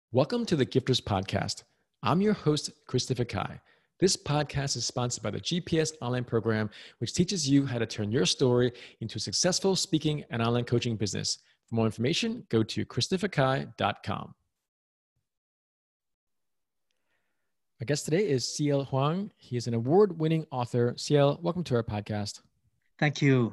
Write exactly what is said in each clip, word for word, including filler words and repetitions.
Welcome to the Gifters Podcast. I'm your host, Christopher Kai. This podcast is sponsored by the G P S Online Program, which teaches you how to turn your story into a successful speaking and online coaching business. For more information, go to christopher kai dot com. My guest today is C L Huang. He is an award-winning author. C L, welcome to our podcast. Thank you.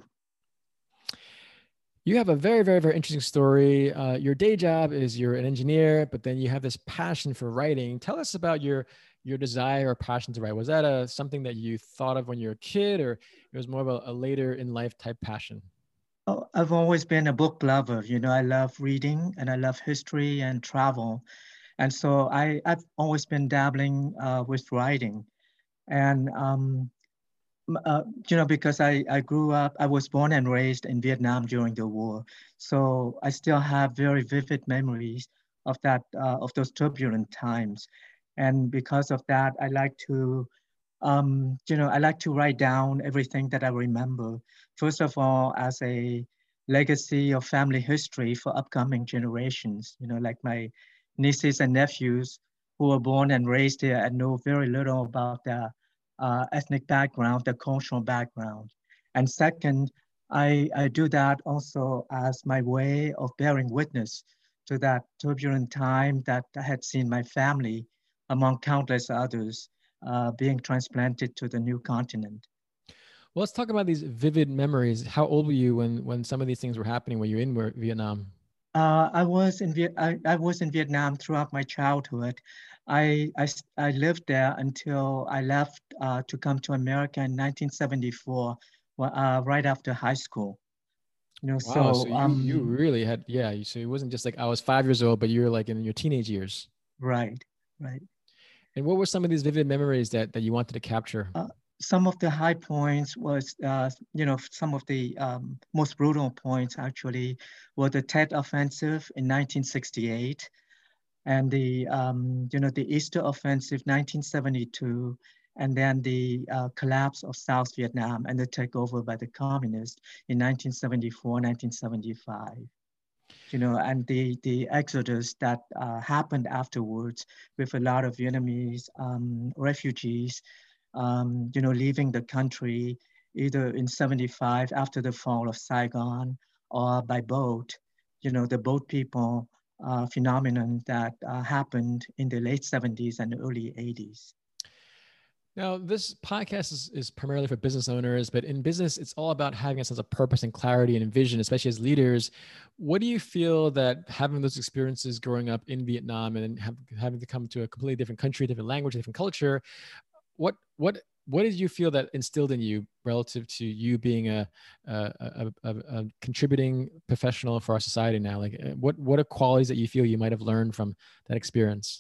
You have a very, very, very interesting story. Uh, your day job is you're an engineer, but then you have this passion for writing. Tell us about your your desire or passion to write. Was that a something that you thought of when you were a kid, or it was more of a, a later in life type passion? Oh, I've always been a book lover. You know, I love reading and I love history and travel. And so I, I've always been dabbling uh, with writing. And, um, m- uh, you know, because I, I grew up, I was born and raised in Vietnam during the war. So I still have very vivid memories of that, uh, of those turbulent times. And because of that, I like to Um, you know, I like to write down everything that I remember. First of all, as a legacy of family history for upcoming generations, you know, like my nieces and nephews who were born and raised here and know very little about their uh, ethnic background, their cultural background. And second, I, I do that also as my way of bearing witness to that turbulent time that I had seen my family, among countless others, uh, being transplanted to the new continent. Well, let's talk about these vivid memories. How old were you when when some of these things were happening when you were in Vietnam? Uh, I was in Viet I, I was in Vietnam throughout my childhood. I, I, I lived there until I left uh, to come to America in nineteen seventy-four, uh, right after high school. You know, Wow, so so you you um, really had, yeah. So it wasn't just like I was five years old, but you were like in your teenage years. right, right. And what were some of these vivid memories that that you wanted to capture? Uh, some of the high points was, uh, you know, some of the um, most brutal points actually were the Tet Offensive in nineteen sixty-eight and the um, you know the Easter Offensive nineteen seventy-two, and then the uh, collapse of South Vietnam and the takeover by the communists in nineteen seventy-four, nineteen seventy-five. You know, and the the exodus that uh, happened afterwards with a lot of Vietnamese um, refugees, um, you know, leaving the country either in seventy-five after the fall of Saigon or by boat. You know, the boat people uh, phenomenon that uh, happened in the late seventies and early eighties. Now, this podcast is, is primarily for business owners, but in business, it's all about having a sense of purpose and clarity and vision, especially as leaders. What do you feel that having those experiences growing up in Vietnam and have, having to come to a completely different country, different language, different culture, what what what did you feel that instilled in you relative to you being a a, a, a, a contributing professional for our society now? Like, uh, what what are qualities that you feel you might have learned from that experience?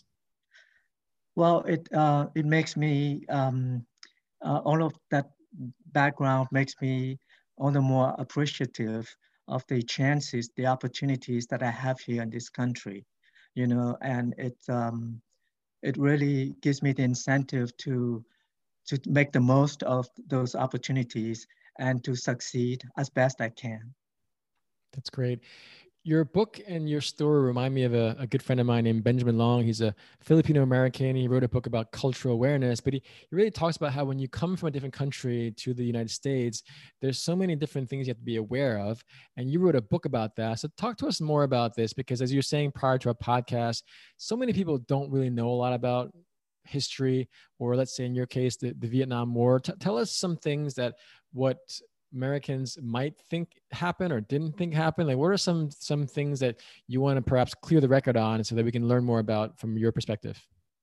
Well, it uh, it makes me um, uh, all of that background makes me all the more appreciative of the chances, the opportunities that I have here in this country, you know, and it um, it really gives me the incentive to to make the most of those opportunities and to succeed as best I can. That's great. Your book and your story remind me of a, a good friend of mine named Benjamin Long. He's a Filipino American. He wrote a book about cultural awareness, but he, he really talks about how when you come from a different country to the United States, there's so many different things you have to be aware of. And you wrote a book about that. So talk to us more about this, because as you were saying prior to our podcast, so many people don't really know a lot about history, or let's say in your case, the, the Vietnam War. T- tell us some things that what Americans might think happen or didn't think happen? Like, what are some some things that you want to perhaps clear the record on so that we can learn more about from your perspective?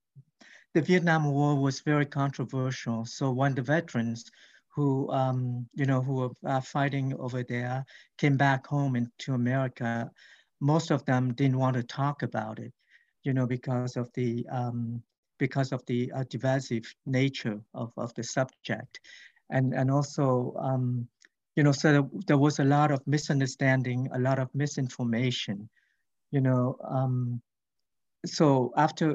The Vietnam War was very controversial. So when the veterans who, um, you know, who were uh, fighting over there came back home into America, most of them didn't want to talk about it, you know, because of the um, because of the uh, divisive nature of, of the subject, and and also, um, you know, so there, there was a lot of misunderstanding, a lot of misinformation, you know. Um, so after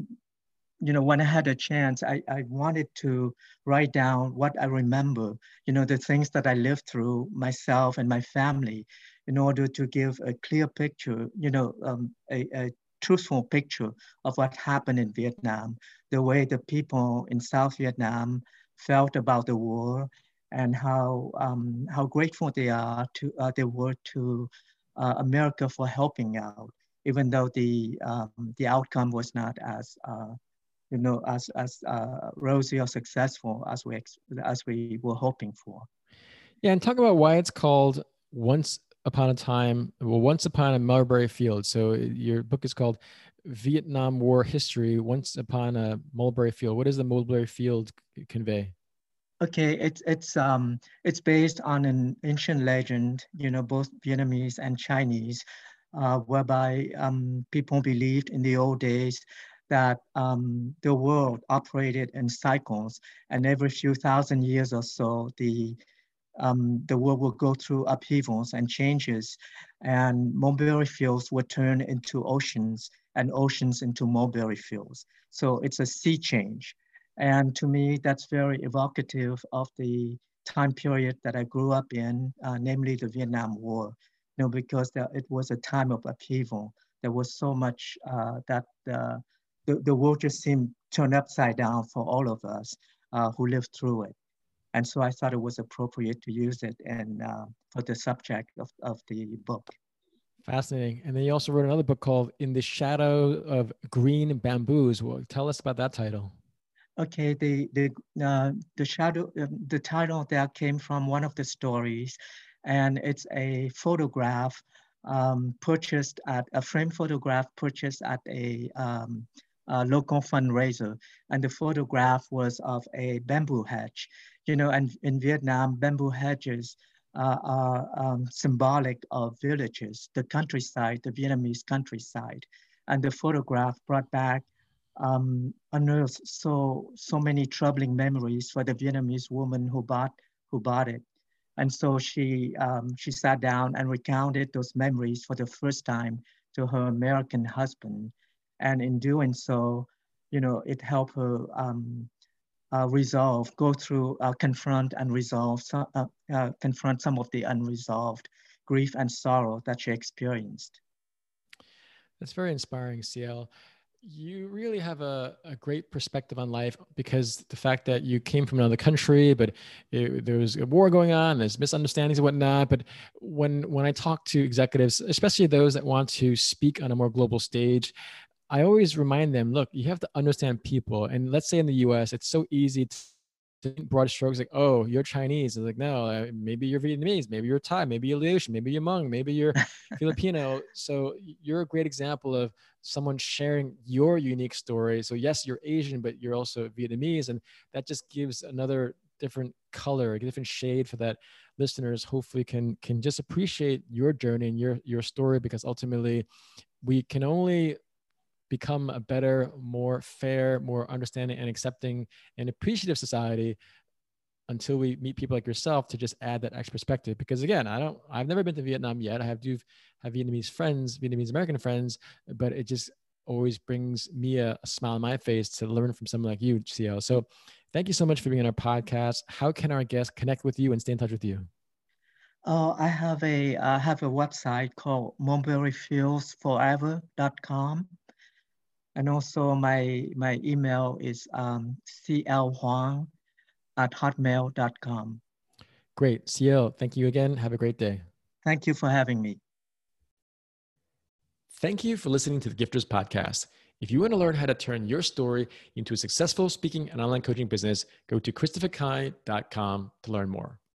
you know, when I had a chance, I, I wanted to write down what I remember, you know, the things that I lived through myself and my family in order to give a clear picture, you know, um, a, a, truthful picture of what happened in Vietnam, the way the people in South Vietnam felt about the war, and how um, how grateful they are to uh, they were to uh, America for helping out, even though the um, the outcome was not as uh, you know as as uh, rosy or successful as we as we were hoping for. Yeah, and talk about why it's called Once Upon a Time, well, Once Upon a Mulberry Field. So your book is called Vietnam War History, Once Upon a Mulberry Field. What does the Mulberry Field convey? Okay, it's it's um it's based on an ancient legend, you know, both Vietnamese and Chinese, uh, whereby um, people believed in the old days that um, the world operated in cycles, and every few thousand years or so, the um, the world will go through upheavals and changes, and mulberry fields would turn into oceans, and oceans into mulberry fields. So it's a sea change. And to me, that's very evocative of the time period that I grew up in, uh, namely the Vietnam War, you know, because there, it was a time of upheaval. There was so much uh, that uh, the, the world just seemed turned upside down for all of us uh, who lived through it. And so I thought it was appropriate to use it and uh, for the subject of, of the book. Fascinating. And then you also wrote another book called In the Shadow of Green Bamboos. Well, tell us about that title. Okay, the the uh, the shadow uh, the title that came from one of the stories, and it's a photograph um, purchased at a frame photograph purchased at a, um, a local fundraiser, and the photograph was of a bamboo hedge. You know, and in Vietnam, bamboo hedges uh, are um, symbolic of villages, the countryside, the Vietnamese countryside, and the photograph brought back um, unearthed so so many troubling memories for the Vietnamese woman who bought who bought it, and so she um, she sat down and recounted those memories for the first time to her American husband, and in doing so, you know, it helped her um, uh, resolve, go through, uh, confront and resolve, so, uh, uh, confront some of the unresolved grief and sorrow that she experienced. That's very inspiring, C L. You really have a, a great perspective on life, because the fact that you came from another country, but it, there was a war going on, there's misunderstandings and whatnot. But when when I talk to executives, especially those that want to speak on a more global stage, I always remind them, look, you have to understand people. And let's say in the U S, it's so easy to broad strokes, like, oh, you're Chinese. It's like, no, uh, maybe you're Vietnamese, maybe you're Thai, maybe you're Laotian, maybe you're Hmong, maybe you're Filipino. So you're a great example of someone sharing your unique story. So yes, you're Asian, but you're also Vietnamese. And that just gives another different color, a different shade for that listeners hopefully can, can just appreciate your journey and your, your story, because ultimately we can only become a better, more fair, more understanding and accepting and appreciative society until we meet people like yourself to just add that extra perspective. Because again, I don't, I've never been to Vietnam yet. I have do have Vietnamese friends, Vietnamese American friends, but it just always brings me a, a smile on my face to learn from someone like you, C L. So thank you so much for being on our podcast. How can our guests connect with you and stay in touch with you? Oh, I have a I have a website called mulberry fields forever dot com. And also my my email is um, c l huang at hotmail dot com. Great. C L, thank you again. Have a great day. Thank you for having me. Thank you for listening to the Gifters Podcast. If you want to learn how to turn your story into a successful speaking and online coaching business, go to christopher kai dot com to learn more.